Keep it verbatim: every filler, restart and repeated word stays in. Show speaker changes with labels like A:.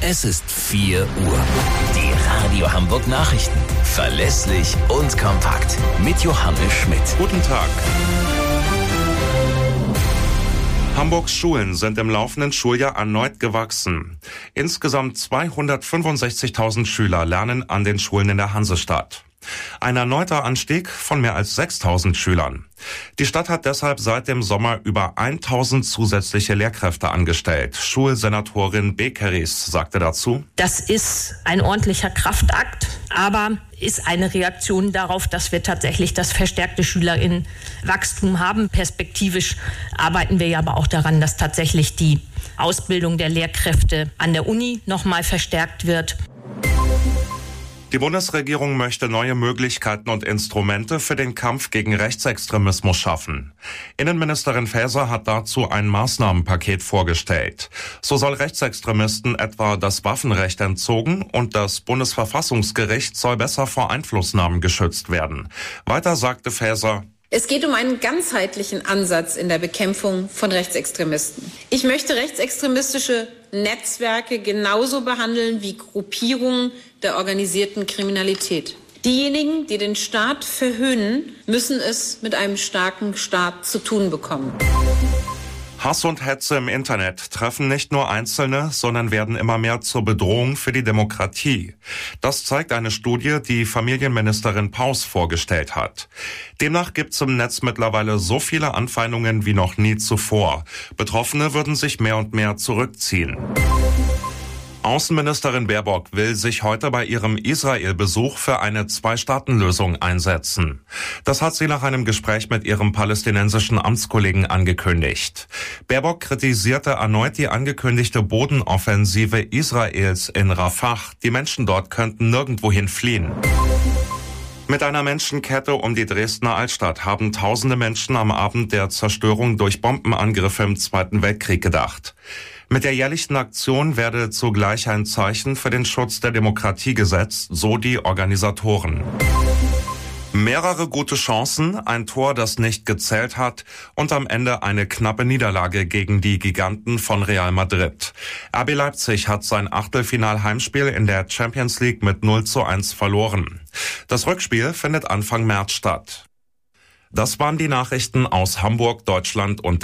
A: Es ist vier Uhr. Die Radio Hamburg Nachrichten. Verlässlich und kompakt. Mit Johannes Schmidt.
B: Guten Tag. Hamburgs Schulen sind im laufenden Schuljahr erneut gewachsen. Insgesamt zweihundertfünfundsechzigtausend Schüler lernen an den Schulen in der Hansestadt. Ein erneuter Anstieg von mehr als sechstausend Schülern. Die Stadt hat deshalb seit dem Sommer über tausend zusätzliche Lehrkräfte angestellt. Schulsenatorin Bekeris sagte dazu:
C: Das ist ein ordentlicher Kraftakt, aber ist eine Reaktion darauf, dass wir tatsächlich das verstärkte SchülerInnenwachstum haben. Perspektivisch arbeiten wir ja aber auch daran, dass tatsächlich die Ausbildung der Lehrkräfte an der Uni nochmal verstärkt wird.
B: Die Bundesregierung möchte neue Möglichkeiten und Instrumente für den Kampf gegen Rechtsextremismus schaffen. Innenministerin Faeser hat dazu ein Maßnahmenpaket vorgestellt. So soll Rechtsextremisten etwa das Waffenrecht entzogen und das Bundesverfassungsgericht soll besser vor Einflussnahmen geschützt werden. Weiter sagte Faeser:
D: Es geht um einen ganzheitlichen Ansatz in der Bekämpfung von Rechtsextremisten. Ich möchte rechtsextremistische Netzwerke genauso behandeln wie Gruppierungen der organisierten Kriminalität. Diejenigen, die den Staat verhöhnen, müssen es mit einem starken Staat zu tun bekommen.
B: Hass und Hetze im Internet treffen nicht nur Einzelne, sondern werden immer mehr zur Bedrohung für die Demokratie. Das zeigt eine Studie, die Familienministerin Paus vorgestellt hat. Demnach gibt es im Netz mittlerweile so viele Anfeindungen wie noch nie zuvor. Betroffene würden sich mehr und mehr zurückziehen. Außenministerin Baerbock will sich heute bei ihrem Israel-Besuch für eine Zwei-Staaten-Lösung einsetzen. Das hat sie nach einem Gespräch mit ihrem palästinensischen Amtskollegen angekündigt. Baerbock kritisierte erneut die angekündigte Bodenoffensive Israels in Rafah. Die Menschen dort könnten nirgendwohin fliehen. Mit einer Menschenkette um die Dresdner Altstadt haben tausende Menschen am Abend der Zerstörung durch Bombenangriffe im Zweiten Weltkrieg gedacht. Mit der jährlichen Aktion werde zugleich ein Zeichen für den Schutz der Demokratie gesetzt, so die Organisatoren. Mehrere gute Chancen, ein Tor, das nicht gezählt hat und am Ende eine knappe Niederlage gegen die Giganten von Real Madrid. R B Leipzig hat sein Achtelfinal-Heimspiel in der Champions League mit null zu eins verloren. Das Rückspiel findet Anfang März statt. Das waren die Nachrichten aus Hamburg, Deutschland und